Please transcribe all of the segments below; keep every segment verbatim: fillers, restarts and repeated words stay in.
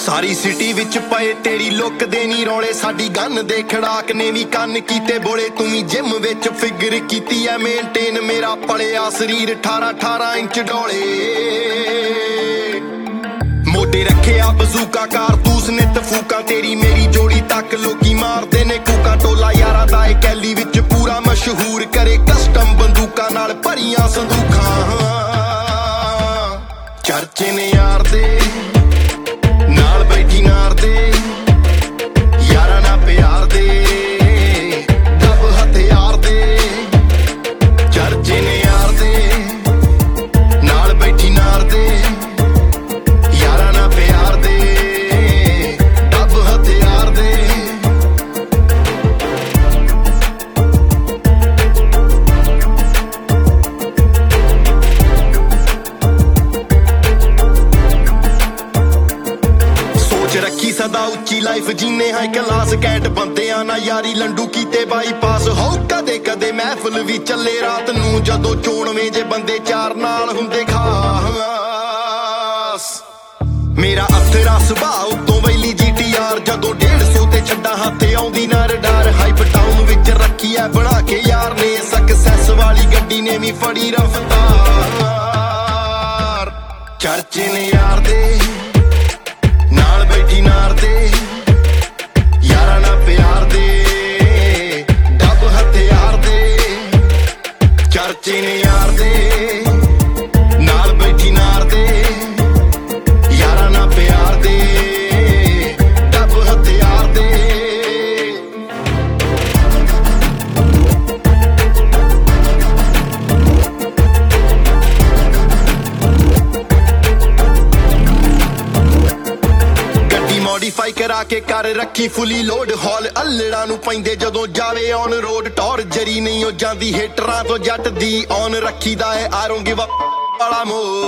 ਸਾਰੀ city ਵਿੱਚ ਪਏ ਤੇਰੀ ਲੁੱਕ ਦੇ ਨੀ ਰੌਲੇ, ਸਾਡੀ ਗੰਨ ਦੇ ਖੜਾਕ ਨੇ ਵੀ ਕੰਨ ਕੀਤੇ ਬੋਲੇ। ਤੂੰ ਵੀ ਜਿਮ ਵਿੱਚ ਫਿਗਰ ਕੀਤੀ ਐ ਮੇਨਟੇਨ, ਮੇਰਾ ਪਲਿਆ ਸਰੀਰ ਅਠਾਰਾਂ ਅਠਾਰਾਂ ਇੰਚ ਡੋਲੇ। ਮੋਢੇ ਰੱਖਿਆ ਬਜ਼ੂਕਾ ਕਾਰਤੂਸ ਨਿੱਤ ਫੂਕਾਂ, ਤੇਰੀ ਮੇਰੀ ਜੋੜੀ ਤੱਕ ਲੋਕੀ ਮਾਰਦੇ ਨੇ ਕੂਕਾਂ। ਟੋਲਾ ਯਾਰਾਂ ਦਾ ਏ ਕੈਲੀ ਵਿੱਚ ਪੂਰਾ ਮਸ਼ਹੂਰ, ਕਰੇ ਕਸਟਮ ਬੰਦੂਕਾਂ ਨਾਲ ਭਰੀਆਂ ਸੰਦੂਕਾਂ। ਚਰਚੇ ਨੇ ਯਾਰ ਦੇ ਨਾਲ ਬੈਠੀ ਨਾਰ ਦੇ, ਯਾਰਾਂ ਨਾਲ ਪਿਆਰ ਦੇ ਡੱਬ ਹਥਿਆਰ ਦੇ। ਚਰਚੇ ਨੇ ਯਾਰ ਦੇ ਨਾਲ ਬੈਠੀ ਨਾਰ ਦੇ, ਯਾਰਾਂ ਨਾਲ ਪਿਆਰ ਦੇ ਡੱਬ ਹਥਿਆਰ ਦੇ। ਰੱਖੀ ਸਦਾ ਉੱਚੀ ਲਾਈਫ ਜੀਨੇ ਹਾਈ ਕਲਾਸ, ਕੈਟ ਬੰਦਿਆਂ ਨਾ ਯਾਰੀ ਲੰਡੂ ਕੀਤੇ ਬਾਈਪਾਸ। ਹੋ ਕਦੇ ਕਦੇ ਮਹਿਫਲ ਵੀ ਚੱਲੇ ਰਾਤ ਨੂੰ, ਜਦੋਂ ਚੋਣਵੇਂ ਜੇ ਬੰਦੇ ਚਾਰ ਨਾਲ ਹੁੰਦੇ ਖਾਸ। ਮੇਰਾ ਅਥਰਾ ਸੁਭਾਅ ਉਤੋਂ ਵੈਲੀ ਜੀ ਟੀ ਆਰ, ਜਦੋਂ ਡੇਢ ਸੌ ਤੇ ਛੱਡਾ ਹੱਥ ਆਉਂਦੀ ਨਾ ਰਡਾਰ। ਹਾਈਪ ਟਾਊਨ ਵਿੱਚ ਰੱਖੀ ਐ ਬਣਾ ਕੇ ਯਾਰ ਨੇ, ਸਕਸੈਸ ਵਾਲੀ ਗੱਡੀ ਨੇ ਵੀ ਫੜੀ ਰਫਤਾਰ। ਚਰਚੇ ਨੇ ਯਾਰ ਦੇ ਨਾਲ ਬੈਠੀ ਨਾਰ ਦੇ, ਯਾਰਾਂ ਨਾਲ ਪਿਆਰ ਦੇ ਡੱਬ ਹਥਿਆਰ ਦੇ। ਚਰਚੇ ਨੇ ਯਾਰ ਦੇ ਨਾਲ ਬੈਠੀ ਨਾਰ ਦੇ, ਯਾਰਾਂ ਨਾਲ ਪਿਆਰ ਦੇ ਡੱਬ ਹਥਿਆਰ ਦੇ। ਮੋਡੀਫਾਈ ਕਰਾ ਕੇ ਕਰ ਰੱਖੀ ਫੁੱਲੀ ਲੋਡ, ਹੌਲ ਅਲੜਾਂ ਨੂੰ ਪੈਂਦੇ ਜਦੋਂ ਜਾਵੇ ਔਨ ਰੋਡ। ਟੌਰ ਜਰੀ ਨਹੀਂ ਹੋ ਜਾਂਦੀ ਹੇਟਰਾਂ ਤੋਂ ਜੱਟ ਦੀ, ਔਨ ਰੱਖੀਦਾ ਏ ਆਰੋਂ ਗਿਵ ਅਪ ਵਾਲਾ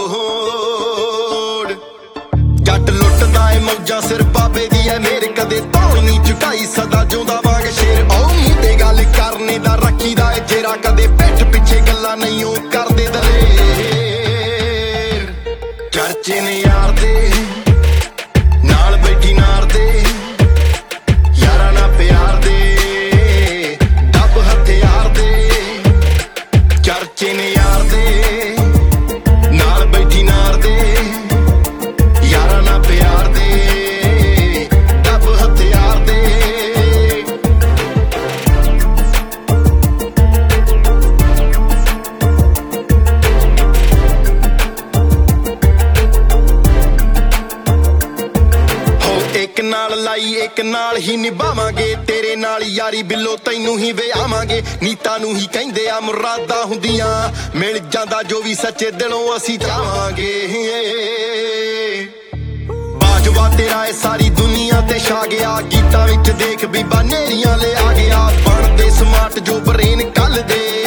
ਮੋੜ। ਜੱਟ ਲੁੱਟਦਾ ਏ ਮੌਜਾਂ ਸਿਰ ਬਾਬੇ ਦੀ ਐ ਮੇਰ, ਕਦੇ ਧੌਣ ਨਹੀਂ ਝੁਕਾਈ ਸਦਾ ਜਿਉਂਦਾ ਵਾਂਗ ਸ਼ੇਰ। ਉਹ ਮੂੰਹ ਤੇ ਗੱਲ ਕਰਨੇ ਦਾ ਰੱਖੀਦਾ ਏ ਜੇਰਾ, ਕਦੇ ਪਿੱਠ ਪਿੱਛੇ ਗੱਲਾਂ ਨਹੀਂ ਉਹ ਕਰਦੇ ਦਲੇਰ। ਚਰਚੇ ਨੇ ਯਾਰ ਦੇ ਨਾਲ ਬੈਠੀ ਨਾਰ ਦੇ, ਯਾਰਾਂ ਨਾਲ ਪਿਆਰ ਦੇ ਡੱਬ ਹਥਿਆਰ ਦੇ। ਚਰਚੇ ਨੇ ਯਾਰ ਦੇ ਨਾਲ ਬੈਠੀ ਨਾਰ ਦੇ, ਯਾਰਾਂ ਨਾਲ ਪਿਆਰ ਦੇ ਡੱਬ ਹਥਿਆਰ ਦੇ। ਇੱਕ ਨਾਲ ਲਾਈ ਇੱਕ ਨਾਲ ਹੀ ਨਿਭਾਵਾਂਗੇ, ਤੇਰੇ ਨਾਲ ਯਾਰੀ ਬਿੱਲੋ ਤੈਨੂੰ ਹੀ ਵਿਆਵਾਂਗੇ। ਨੀਤਾਂ ਨੂੰ ਹੀ ਕਹਿੰਦੇ ਆ ਮੁਰਾਦਾਂ ਹੁੰਦੀਆਂ, ਮਿਲ ਜਾਂਦਾ ਜੋ ਵੀ ਸੱਚੇ ਦਿਲੋਂ ਅਸੀਂ ਚਾਹਾਂਗੇ। ਬਾਜਵਾ ਤੇਰਾ ਏ ਸਾਰੀ ਦੁਨੀਆ ਤੇ ਛਾ ਗਿਆ, ਗੀਤਾਂ ਵਿੱਚ ਦੇਖ ਬੀਬਾ ਨੇਰੀਆਂ ਲਿਆ ਗਿਆ। ਬਣਦੇ ਸਮਾਰਟ ਜੋ ਬਰੇਨ ਕੱਲ ਦੇ,